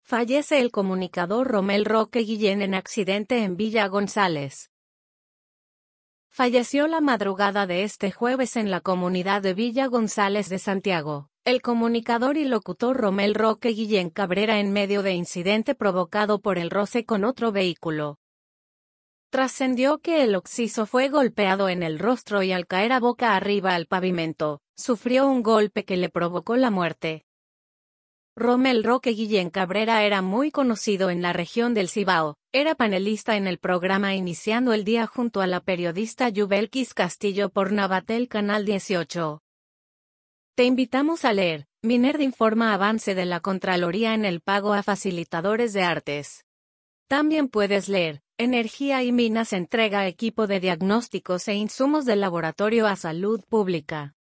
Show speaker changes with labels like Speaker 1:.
Speaker 1: Fallece el comunicador Romel Roque Guillén en accidente en Villa González. Falleció la madrugada de este jueves en la comunidad de Villa González de Santiago, el comunicador y locutor Romel Roque Guillén Cabrera en medio de incidente provocado por el roce con otro vehículo. Trascendió que el occiso fue golpeado en el rostro y al caer a boca arriba al pavimento, sufrió un golpe que le provocó la muerte. Romel Roque Guillén Cabrera era muy conocido en la región del Cibao, era panelista en el programa Iniciando el Día junto a la periodista Yubelkis Castillo por Navatel Canal 18. Te invitamos a leer, Minerd informa avance de la Contraloría en el pago a facilitadores de artes. También puedes leer, Energía y Minas entrega equipo de diagnósticos e insumos de laboratorio a salud pública.